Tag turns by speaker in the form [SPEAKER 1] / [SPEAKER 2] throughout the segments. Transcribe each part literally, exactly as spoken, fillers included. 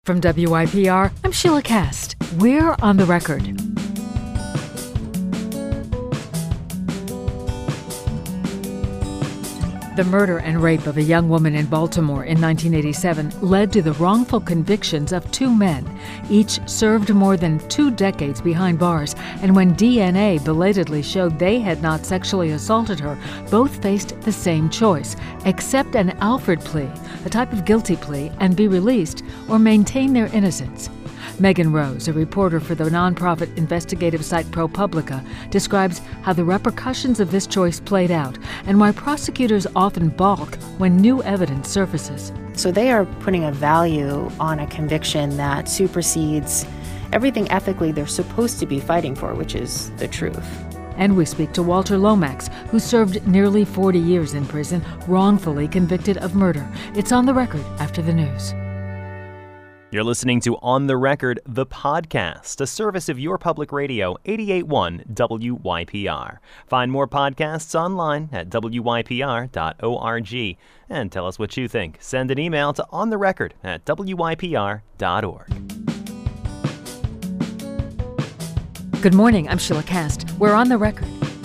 [SPEAKER 1] From W I P R, I'm Sheila Cast. We're on the record. The murder and rape of a young woman in Baltimore in nineteen eighty-seven led to the wrongful convictions of two men. Each served more than two decades behind bars, and when D N A belatedly showed they had not sexually assaulted her, both faced the same choice: accept an Alford plea, a type of guilty plea, and be released, or maintain their innocence. Megan Rose, a reporter for the nonprofit investigative site ProPublica, describes how the repercussions of this choice played out and why prosecutors often balk when new evidence surfaces.
[SPEAKER 2] So they are putting a value on a conviction that supersedes everything ethically they're supposed to be fighting for, which is the truth.
[SPEAKER 1] And we speak to Walter Lomax, who served nearly forty years in prison, wrongfully convicted of murder. It's on the record after the news.
[SPEAKER 3] You're listening to On the Record, the podcast, a service of your public radio, eighty-eight point one W Y P R. Find more podcasts online at W Y P R dot org. And tell us what you think. Send an email to ontherecord at W Y P R dot org.
[SPEAKER 1] Good morning, I'm Sheila Cast. We're on the record.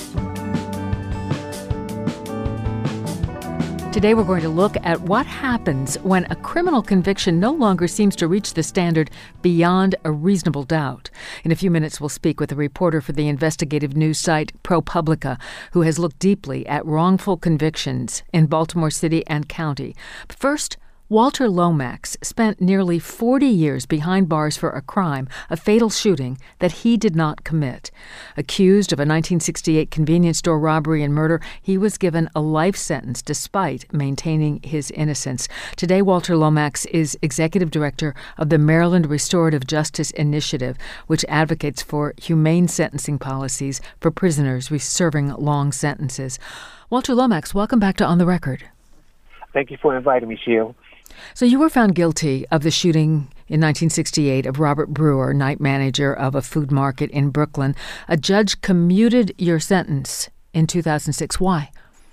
[SPEAKER 1] Today we're going to look at what happens when a criminal conviction no longer seems to reach the standard beyond a reasonable doubt. In a few minutes we'll speak with a reporter for the investigative news site ProPublica, who has looked deeply at wrongful convictions in Baltimore City and County. But first, Walter Lomax spent nearly forty years behind bars for a crime, a fatal shooting, that he did not commit. Accused of a nineteen sixty-eight convenience store robbery and murder, he was given a life sentence despite maintaining his innocence. Today, Walter Lomax is executive director of the Maryland Restorative Justice Initiative, which advocates for humane sentencing policies for prisoners serving long sentences. Walter Lomax, welcome back to On the Record.
[SPEAKER 4] Thank you for inviting me, Sheila.
[SPEAKER 1] So you were found guilty of the shooting in nineteen sixty-eight of Robert Brewer, night manager of a food market in Brooklyn. A judge commuted your sentence in two thousand six. Why?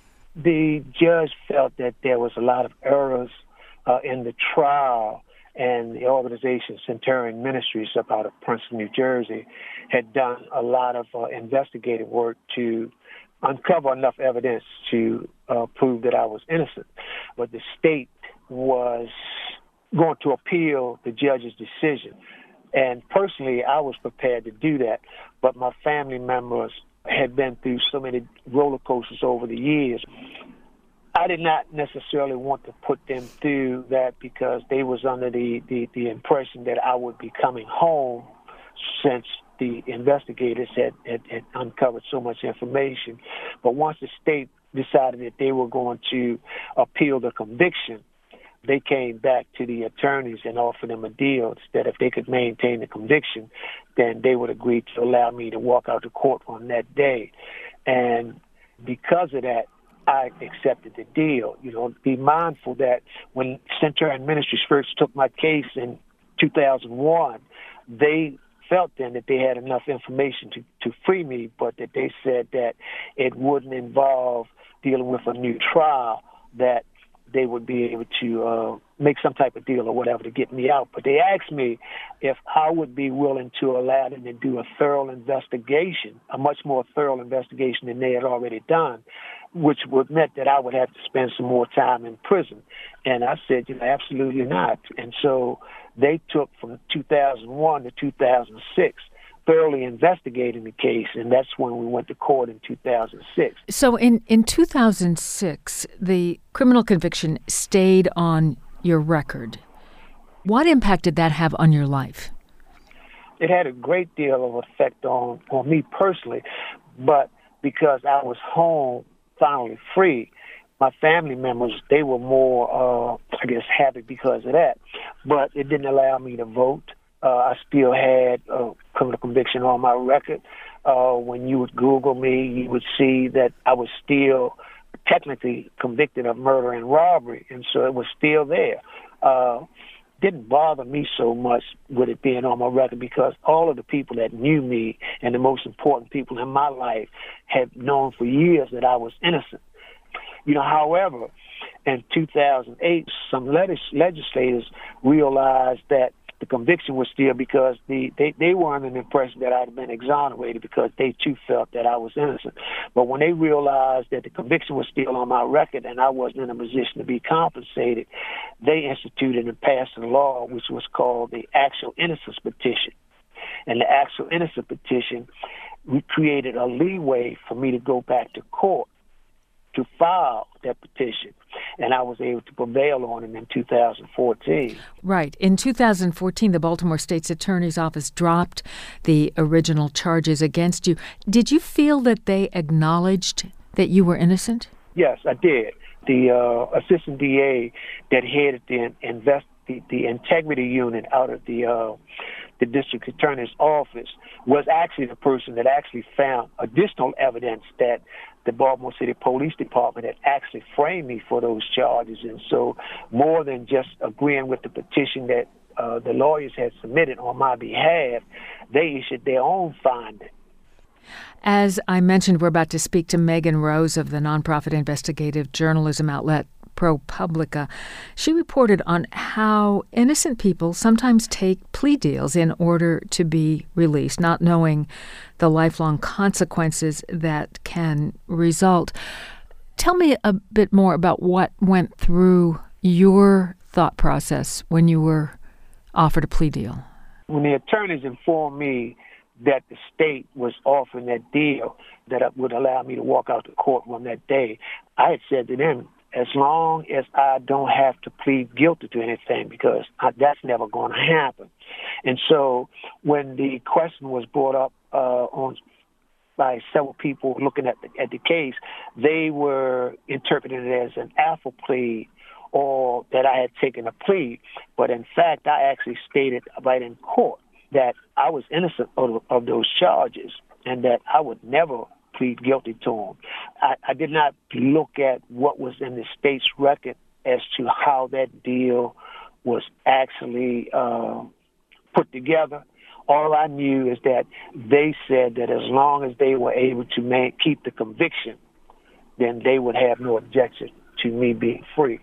[SPEAKER 4] The judge felt that there was a lot of errors uh, in the trial, and the organization Centurion Ministries up out of Princeton, New Jersey, had done a lot of uh, investigative work to uncover enough evidence to uh, prove that I was innocent. But the state was going to appeal the judge's decision. And personally, I was prepared to do that, but my family members had been through so many roller coasters over the years. I did not necessarily want to put them through that because they was under the, the, the impression that I would be coming home since the investigators had, had, had uncovered so much information. But once the state decided that they were going to appeal the conviction, they came back to the attorneys and offered them a deal that if they could maintain the conviction, then they would agree to allow me to walk out to court on that day. And because of that, I accepted the deal. You know, be mindful that when Centurion Ministries first took my case in two thousand one, they felt then that they had enough information to, to free me, but that they said that it wouldn't involve dealing with a new trial, that they would be able to uh, make some type of deal or whatever to get me out. But they asked me if I would be willing to allow them to do a thorough investigation, a much more thorough investigation than they had already done, which would meant that I would have to spend some more time in prison. And I said, you know, absolutely not. And so they took from two thousand one to two thousand six, thoroughly investigating the case, and that's when we went to court in two thousand six.
[SPEAKER 1] So in, in two thousand six, the criminal conviction stayed on your record. What impact did that have on your life?
[SPEAKER 4] It had a great deal of effect on, on me personally, but because I was home finally free, my family members, they were more, uh, I guess, happy because of that. But it didn't allow me to vote. Uh, I still had a criminal conviction on my record. Uh, when you would Google me, you would see that I was still technically convicted of murder and robbery, and so it was still there. Uh, didn't bother me so much with it being on my record because all of the people that knew me and the most important people in my life had known for years that I was innocent. You know, however, in two thousand eight, some legis- legislators realized that conviction was still because the they, they were under the impression that I'd been exonerated because they too felt that I was innocent. But when they realized that the conviction was still on my record and I wasn't in a position to be compensated, they instituted and passed a law which was called the Actual Innocence Petition. And the Actual Innocence Petition, we created a leeway for me to go back to court to file that petition, and I was able to prevail on it in two thousand fourteen.
[SPEAKER 1] Right. In two thousand fourteen, the Baltimore State's Attorney's Office dropped the original charges against you. Did you feel that they acknowledged that you were innocent?
[SPEAKER 4] Yes, I did. The uh, assistant D A that headed the invest the, the integrity unit out of the uh, the district attorney's office was actually the person that actually found additional evidence that the Baltimore City Police Department had actually framed me for those charges. And so more than just agreeing with the petition that uh, the lawyers had submitted on my behalf, they issued their own finding.
[SPEAKER 1] As I mentioned, we're about to speak to Megan Rose of the nonprofit investigative journalism outlet ProPublica. She reported on how innocent people sometimes take plea deals in order to be released, not knowing the lifelong consequences that can result. Tell me a bit more about what went through your thought process when you were offered a plea deal.
[SPEAKER 4] When the attorneys informed me that the state was offering that deal that would allow me to walk out the courtroom that day, I had said to them, as long as I don't have to plead guilty to anything, because I, that's never going to happen. And so when the question was brought up uh, on by several people looking at the, at the case, they were interpreting it as an alpha plea or that I had taken a plea. But in fact, I actually stated right in court that I was innocent of, of those charges and that I would never plead guilty to them. I, I did not look at what was in the state's record as to how that deal was actually uh, put together. All I knew is that they said that as long as they were able to make, keep the conviction, then they would have no objection to me being free.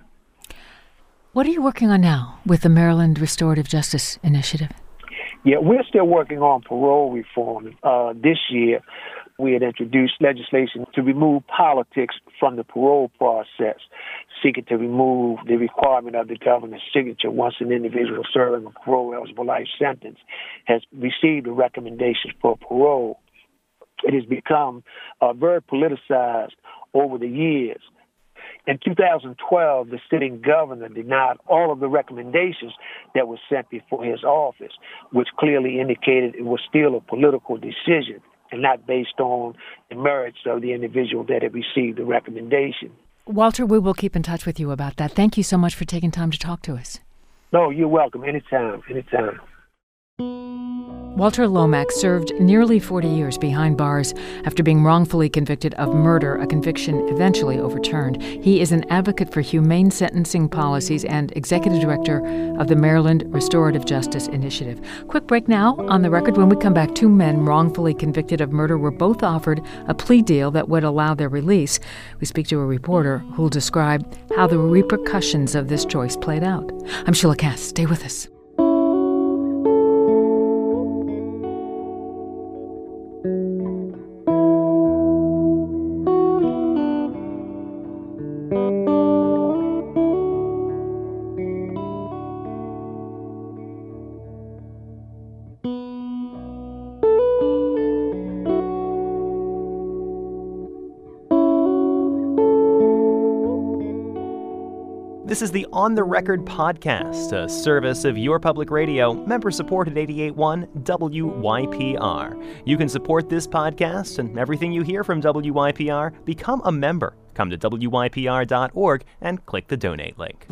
[SPEAKER 1] What are you working on now with the Maryland Restorative Justice Initiative?
[SPEAKER 4] Yeah, we're still working on parole reform. Uh, this year, we had introduced legislation to remove politics from the parole process, seeking to remove the requirement of the governor's signature once an individual serving a parole-eligible life sentence has received a recommendation for parole. It has become uh, very politicized over the years. In two thousand twelve, the sitting governor denied all of the recommendations that were sent before his office, which clearly indicated it was still a political decision and not based on the merits of the individual that had received the recommendation.
[SPEAKER 1] Walter, we will keep in touch with you about that. Thank you so much for taking time to talk to us.
[SPEAKER 4] No, you're welcome. Anytime, anytime.
[SPEAKER 1] Walter Lomax served nearly forty years behind bars after being wrongfully convicted of murder, a conviction eventually overturned. He is an advocate for humane sentencing policies and executive director of the Maryland Restorative Justice Initiative. Quick break now. On the record, when we come back, two men wrongfully convicted of murder were both offered a plea deal that would allow their release. We speak to a reporter who will describe how the repercussions of this choice played out. I'm Sheila Cass. Stay with us.
[SPEAKER 3] This is the On the Record podcast, a service of your public radio, member-supported eighty-eight point one W Y P R. You can support this podcast and everything you hear from W Y P R. Become a member. Come to W Y P R dot org and click the donate link.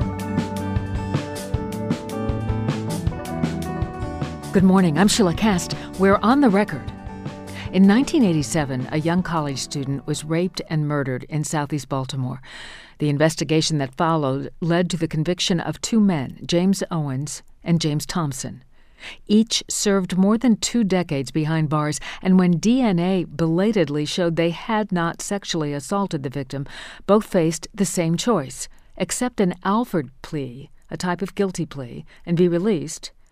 [SPEAKER 1] Good morning. I'm Sheila Cast. We're On the Record. In nineteen eighty-seven, a young college student was raped and murdered in southeast Baltimore. The investigation that followed led to the conviction of two men, James Owens and James Thompson. Each served more than two decades behind bars, and when D N A belatedly showed they had not sexually assaulted the victim, both faced the same choice: accept an Alford plea, a type of guilty plea, and be released,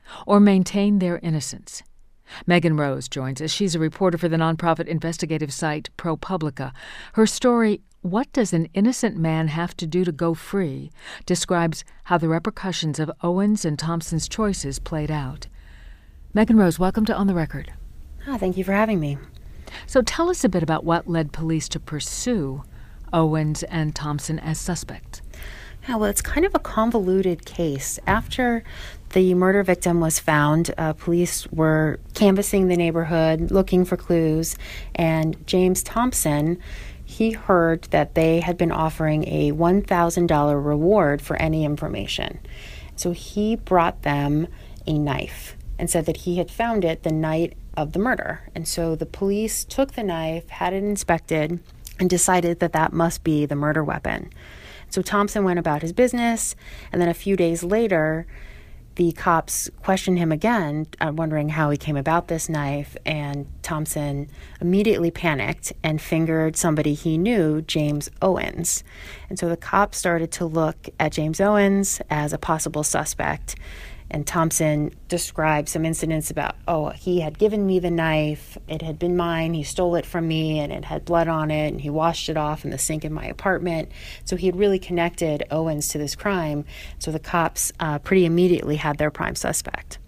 [SPEAKER 1] or maintain their innocence? Megan Rose joins us. She's a reporter for the nonprofit investigative site ProPublica. Her story, What Does an Innocent Man Have to Do to Go Free?, describes how the repercussions of Owens and Thompson's choices played out. Megan Rose, welcome to On the Record.
[SPEAKER 2] Ah, thank you for having me.
[SPEAKER 1] So tell us a bit about what led police to pursue Owens and Thompson as suspects.
[SPEAKER 2] Yeah, well, it's kind of a convoluted case. After the murder victim was found, uh, police were canvassing the neighborhood, looking for clues, and James Thompson, he heard that they had been offering a one thousand dollars reward for any information. So he brought them a knife and said that he had found it the night of the murder. And so the police took the knife, had it inspected, and decided that that must be the murder weapon. So Thompson went about his business, and then a few days later, the cops questioned him again, uh, wondering how he came about this knife, and Thompson immediately panicked and fingered somebody he knew, James Owens. And so the cops started to look at James Owens as a possible suspect. And Thompson described some incidents about, oh, he had given me the knife, it had been mine, he stole it from me, and it had blood on it, and he washed it off in the sink in my apartment. So he had really connected Owens to this crime. So the cops uh, pretty immediately had their prime suspect.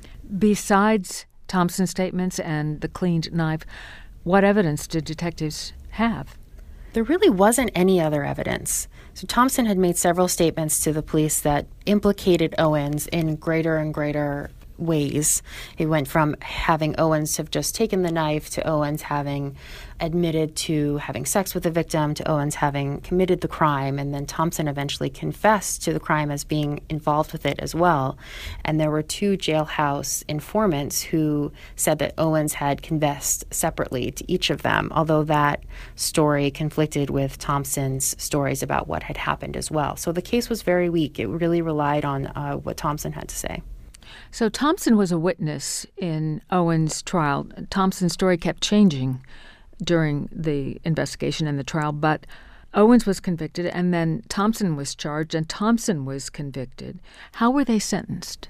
[SPEAKER 1] Besides Thompson's statements and the cleaned knife, what evidence did detectives have?
[SPEAKER 2] There really wasn't any other evidence. So Thompson had made several statements to the police that implicated Owens in greater and greater ways. He went from having Owens have just taken the knife to Owens having admitted to having sex with the victim to Owens having committed the crime, and then Thompson eventually confessed to the crime as being involved with it as well. And there were two jailhouse informants who said that Owens had confessed separately to each of them, although that story conflicted with Thompson's stories about what had happened as well. So the case was very weak. It really relied on uh, what Thompson had to say.
[SPEAKER 1] So Thompson was a witness in Owens' trial. Thompson's story kept changing during the investigation and the trial, but Owens was convicted, and then Thompson was charged, and Thompson was convicted. How were they sentenced?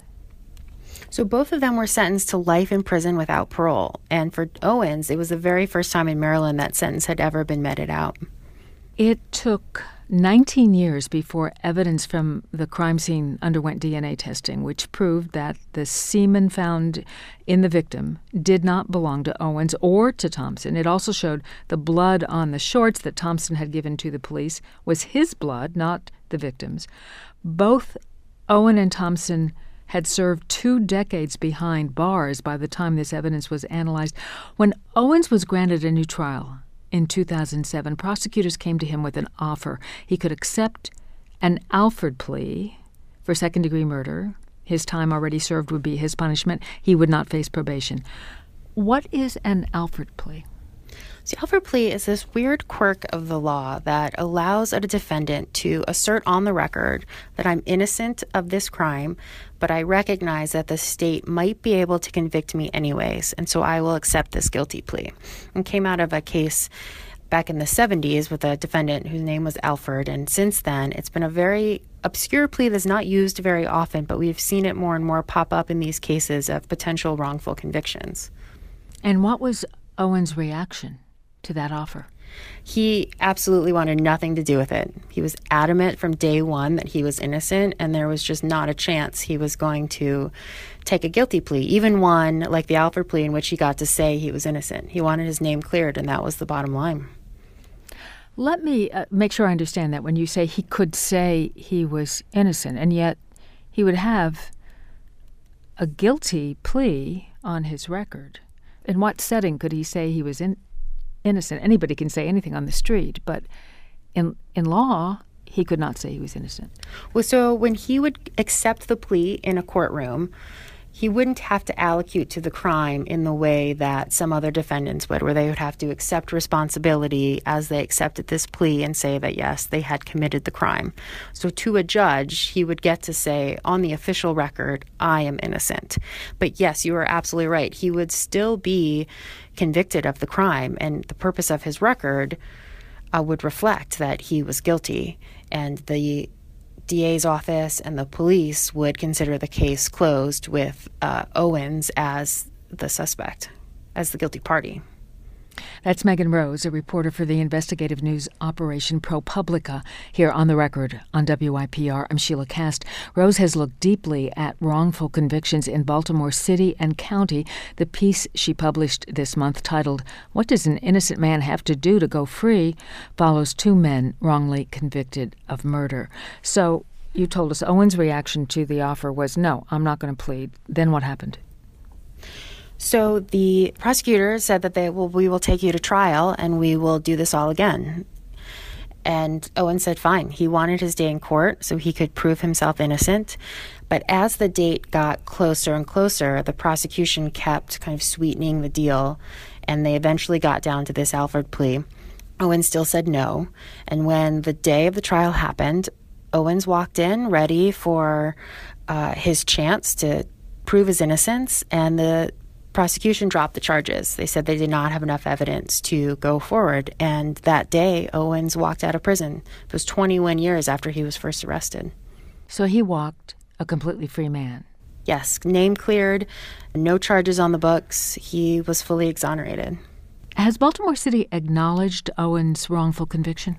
[SPEAKER 2] So both of them were sentenced to life in prison without parole. And for Owens, it was the very first time in Maryland that sentence had ever been meted out.
[SPEAKER 1] It took nineteen years before evidence from the crime scene underwent D N A testing, which proved that the semen found in the victim did not belong to Owens or to Thompson. It also showed the blood on the shorts that Thompson had given to the police was his blood, not the victim's. Both Owen and Thompson had served two decades behind bars by the time this evidence was analyzed. When Owens was granted a new trial in two thousand seven, prosecutors came to him with an offer. He could accept an Alford plea for second-degree murder. His time already served would be his punishment. He would not face probation. What is an Alford plea?
[SPEAKER 2] The Alford plea is this weird quirk of the law that allows a defendant to assert on the record that I'm innocent of this crime, but I recognize that the state might be able to convict me anyways, and so I will accept this guilty plea. It came out of a case back in the seventies with a defendant whose name was Alford, and since then it's been a very obscure plea that's not used very often, but we've seen it more and more pop up in these cases of potential wrongful convictions.
[SPEAKER 1] And what was Owen's reaction to that offer?
[SPEAKER 2] He absolutely wanted nothing to do with it. He was adamant from day one that he was innocent, and there was just not a chance he was going to take a guilty plea, even one like the Alford plea in which he got to say he was innocent. He wanted his name cleared, and that was the bottom line.
[SPEAKER 1] Let me uh, make sure I understand that. When you say he could say he was innocent, and yet he would have a guilty plea on his record, in what setting could he say he was in, innocent? Anybody can say anything on the street, but in in law, he could not say he was innocent.
[SPEAKER 2] Well, so when he would accept the plea in a courtroom, he wouldn't have to allocute to the crime in the way that some other defendants would, where they would have to accept responsibility as they accepted this plea and say that, yes, they had committed the crime. So to a judge, he would get to say on the official record, I am innocent. But yes, you are absolutely right. He would still be convicted of the crime, and the purpose of his record uh, would reflect that he was guilty, and the D A's office and the police would consider the case closed with uh, Owens as the suspect, as the guilty party.
[SPEAKER 1] That's Megan Rose, a reporter for the investigative news Operation ProPublica, here on The Record on W I P R. I'm Sheila Kast. Rose has looked deeply at wrongful convictions in Baltimore City and County. The piece she published this month, titled, "What Does an Innocent Man Have to Do to Go Free?" follows two men wrongly convicted of murder. So you told us Owens' reaction to the offer was, no, I'm not going to plead. Then what happened?
[SPEAKER 2] So the prosecutor said that they will, we will take you to trial and we will do this all again. And Owen said fine. He wanted his day in court so he could prove himself innocent. But as the date got closer and closer, the prosecution kept kind of sweetening the deal, and they eventually got down to this Alford plea. Owen still said no. And when the day of the trial happened, Owens walked in ready for uh, his chance to prove his innocence, and the prosecution dropped the charges. They said they did not have enough evidence to go forward. And that day, Owens walked out of prison. It was twenty-one years after he was first arrested.
[SPEAKER 1] So he walked a completely free man.
[SPEAKER 2] Yes, name cleared, no charges on the books. He was fully exonerated.
[SPEAKER 1] Has Baltimore City acknowledged Owens' wrongful conviction?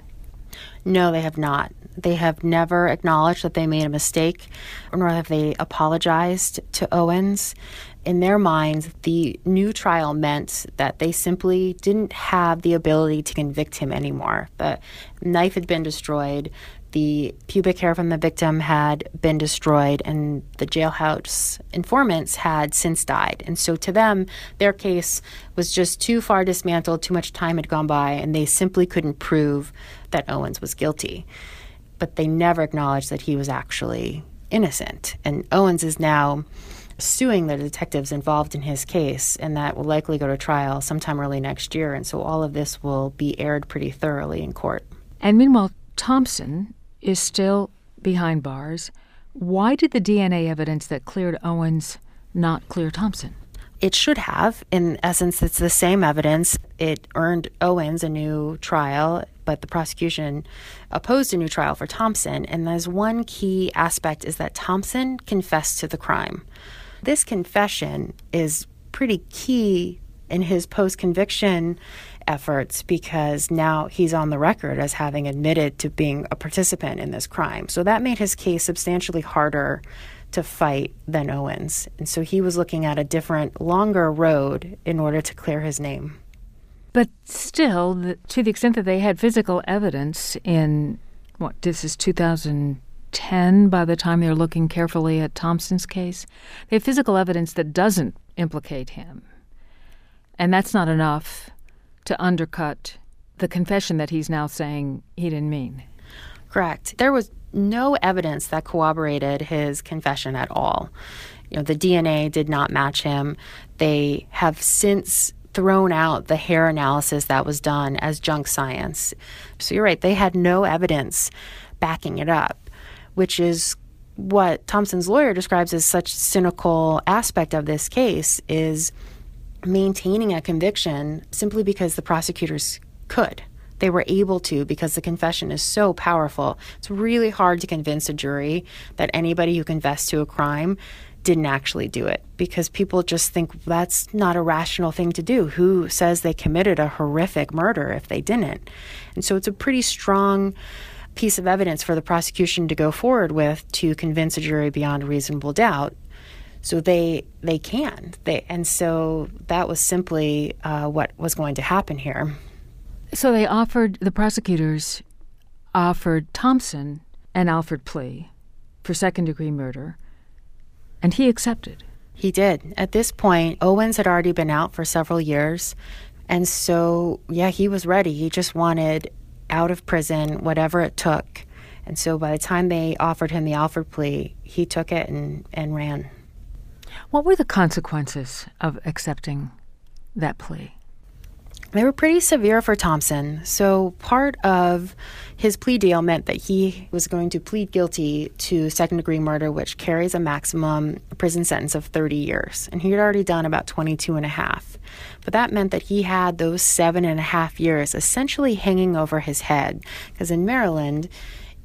[SPEAKER 2] No, they have not. They have never acknowledged that they made a mistake, nor have they apologized to Owens. In their minds, the new trial meant that they simply didn't have the ability to convict him anymore. The knife had been destroyed, the pubic hair from the victim had been destroyed, and the jailhouse informants had since died. And so to them, their case was just too far dismantled, too much time had gone by, and they simply couldn't prove that Owens was guilty. But they never acknowledged that he was actually innocent. And Owens is now suing the detectives involved in his case, and that will likely go to trial sometime early next year. And so all of this will be aired pretty thoroughly in court.
[SPEAKER 1] And meanwhile, Thompson is still behind bars. Why did the D N A evidence that cleared Owens not clear Thompson?
[SPEAKER 2] It should have. In essence, it's the same evidence. It earned Owens a new trial, but the prosecution opposed a new trial for Thompson. And there's one key aspect is that Thompson confessed to the crime. This confession is pretty key in his post-conviction efforts because now he's on the record as having admitted to being a participant in this crime. So that made his case substantially harder to fight than Owens. And so he was looking at a different, longer road in order to clear his name.
[SPEAKER 1] But still, the, to the extent that they had physical evidence in, what, this is two thousand ten by the time they're looking carefully at Thompson's case, they have physical evidence that doesn't implicate him. And that's not enough to undercut the confession that he's now saying he didn't mean.
[SPEAKER 2] Correct. There was no evidence that corroborated his confession at all. You know, the D N A did not match him. They have since thrown out the hair analysis that was done as junk science. So you're right, they had no evidence backing it up, which is what Thompson's lawyer describes as such a cynical aspect of this case, is maintaining a conviction simply because the prosecutors could. They were able to because the confession is so powerful. It's really hard to convince a jury that anybody who confessed to a crime didn't actually do it, because people just think that's not a rational thing to do. Who says they committed a horrific murder if they didn't? And so it's a pretty strong piece of evidence for the prosecution to go forward with to convince a jury beyond a reasonable doubt. So they they can. They, and so that was simply uh, what was going to happen here.
[SPEAKER 1] So they offered, the prosecutors offered Thompson an Alford plea for second-degree murder, and he accepted.
[SPEAKER 2] He did. At this point, Owens had already been out for several years, and so, yeah, he was ready. He just wanted out of prison, whatever it took. And so by the time they offered him the Alford plea, he took it and, and ran.
[SPEAKER 1] What were the consequences of accepting that plea?
[SPEAKER 2] They were pretty severe for Thompson. So part of his plea deal meant that he was going to plead guilty to second-degree murder, which carries a maximum prison sentence of thirty years. And he had already done about twenty-two and a half. But that meant that he had those seven and a half years essentially hanging over his head. Because in Maryland,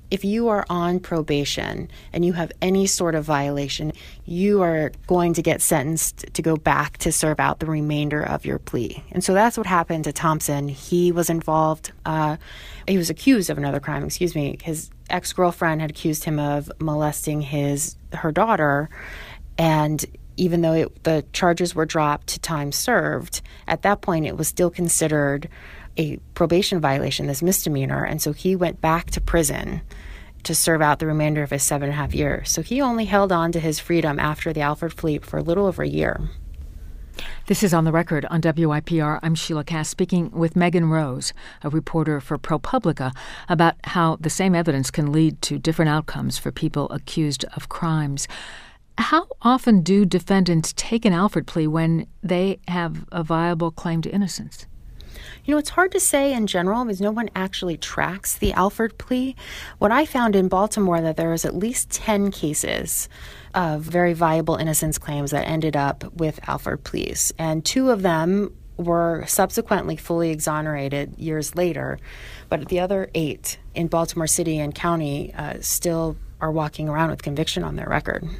[SPEAKER 2] if you are on probation and you have any sort of violation, you are going to get sentenced to go back to serve out the remainder of your plea. And so that's what happened to Thompson. He was involved, uh, he was accused of another crime, excuse me. His ex-girlfriend had accused him of molesting his her daughter, and even though it, the charges were dropped to time served, at that point it was still considered a probation violation, this misdemeanor, and so he went back to prison to serve out the remainder of his seven and a half years. So he only held on to his freedom after the Alford plea for a little over a year.
[SPEAKER 1] This is On the Record on W I P R. I'm Sheila Cass, speaking with Megan Rose, a reporter for ProPublica, about how the same evidence can lead to different outcomes for people accused of crimes. How often do defendants take an Alford plea when they have a viable claim to innocence?
[SPEAKER 2] You know, it's hard to say in general because no one actually tracks the Alford plea. What I found in Baltimore that there was at least ten cases of very viable innocence claims that ended up with Alford pleas. And two of them were subsequently fully exonerated years later. But the other eight in Baltimore City and County uh, still are walking around with conviction on their record.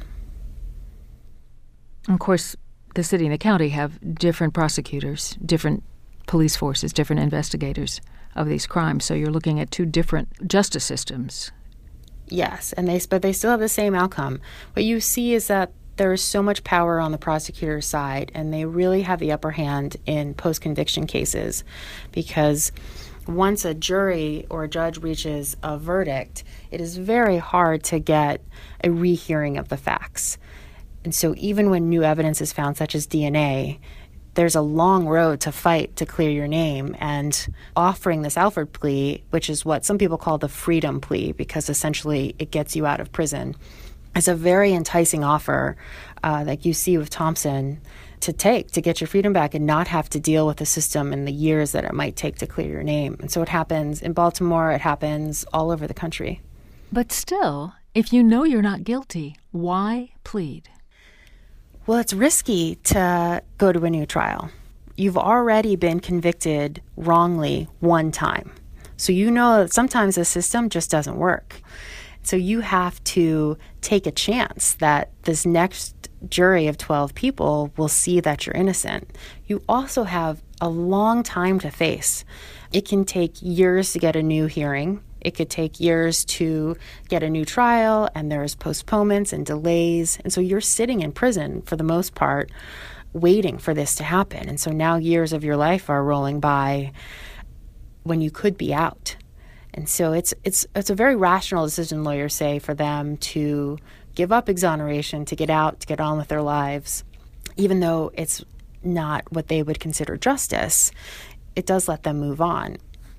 [SPEAKER 1] Of course, the city and the county have different prosecutors, different police forces, different investigators of these crimes. So you're looking at two different justice systems.
[SPEAKER 2] Yes, and they but they still have the same outcome. What you see is that there is so much power on the prosecutor's side, and they really have the upper hand in post-conviction cases, because once a jury or a judge reaches a verdict, it is very hard to get a rehearing of the facts. And so even when new evidence is found, such as D N A, there's a long road to fight to clear your name. And offering this Alford plea, which is what some people call the freedom plea, because essentially it gets you out of prison, is a very enticing offer uh, that you see with Thompson to take to get your freedom back and not have to deal with the system and the years that it might take to clear your name. And so it happens in Baltimore, it happens all over the country.
[SPEAKER 1] But still, if you know you're not guilty, why plead?
[SPEAKER 2] Well, it's risky to go to a new trial. You've already been convicted wrongly one time. So you know that sometimes the system just doesn't work. So you have to take a chance that this next jury of twelve people will see that you're innocent. You also have a long time to face. It can take years to get a new hearing. It could take years to get a new trial, and there's postponements and delays. And so you're sitting in prison for the most part, waiting for this to happen. And so now years of your life are rolling by when you could be out. And so it's it's it's a very rational decision, lawyers say, for them to give up exoneration, to get out, to get on with their lives. Even though it's not what they would consider justice, it does let them move on.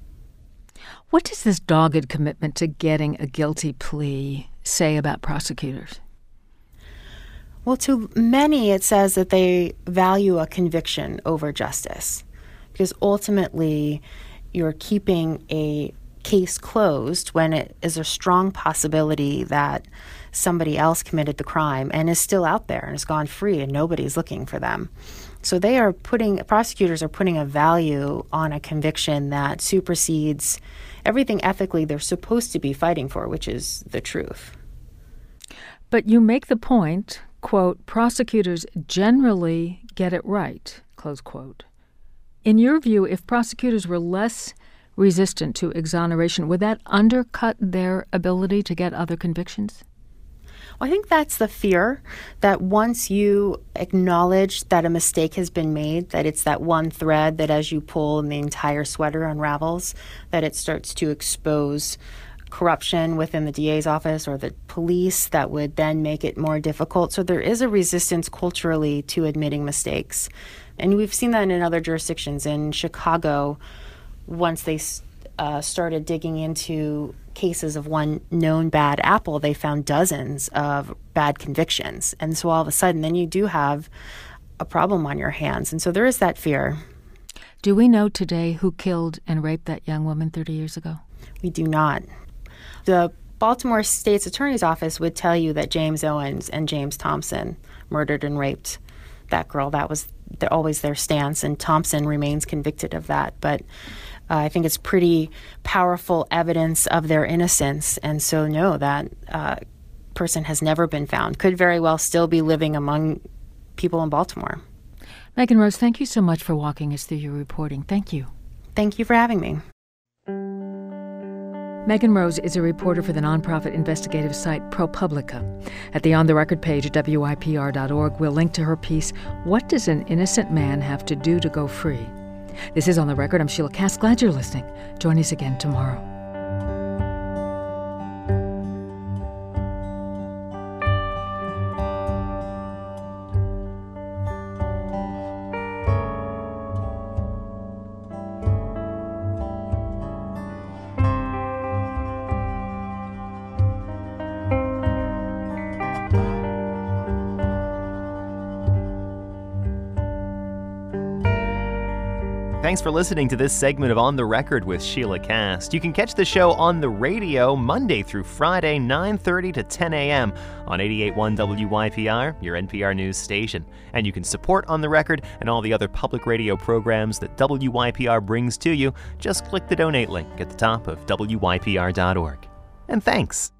[SPEAKER 1] What does this dogged commitment to getting a guilty plea say about prosecutors?
[SPEAKER 2] Well, to many, it says that they value a conviction over justice, because ultimately you're keeping a case closed when it is a strong possibility that somebody else committed the crime and is still out there and has gone free and nobody's looking for them. So they are putting, prosecutors are putting a value on a conviction that supersedes everything ethically they're supposed to be fighting for, which is the truth.
[SPEAKER 1] But you make the point, quote, prosecutors generally get it right, close quote. In your view, if prosecutors were less resistant to exoneration, would that undercut their ability to get other convictions?
[SPEAKER 2] Well, I think that's the fear, that once you acknowledge that a mistake has been made, that it's that one thread that as you pull and the entire sweater unravels, that it starts to expose corruption within the D A's office or the police that would then make it more difficult. So there is a resistance culturally to admitting mistakes. And we've seen that in other jurisdictions. In Chicago, once they uh, started digging into cases of one known bad apple, they found dozens of bad convictions. And so all of a sudden, then you do have a problem on your hands. And so there is that fear.
[SPEAKER 1] Do we know today who killed and raped that young woman thirty years ago?
[SPEAKER 2] We do not. The Baltimore State's Attorney's Office would tell you that James Owens and James Thompson murdered and raped that girl. That was the, always their stance, and Thompson remains convicted of that. But Uh, I think it's pretty powerful evidence of their innocence. And so, no, that uh, person has never been found. Could very well still be living among people in Baltimore.
[SPEAKER 1] Megan Rose, thank you so much for walking us through your reporting. Thank you.
[SPEAKER 2] Thank you for having me.
[SPEAKER 1] Megan Rose is a reporter for the nonprofit investigative site ProPublica. At the On the Record page at W Y P R dot org, we'll link to her piece, What Does an Innocent Man Have to Do to Go Free? This is On the Record. I'm Sheila Cass. Glad you're listening. Join us again tomorrow.
[SPEAKER 3] Thanks for listening to this segment of On the Record with Sheila Cass. You can catch the show on the radio Monday through Friday, nine thirty to ten a.m. on eighty-eight point one W Y P R, your N P R news station. And you can support On the Record and all the other public radio programs that W Y P R brings to you. Just click the donate link at the top of W Y P R dot org. And thanks.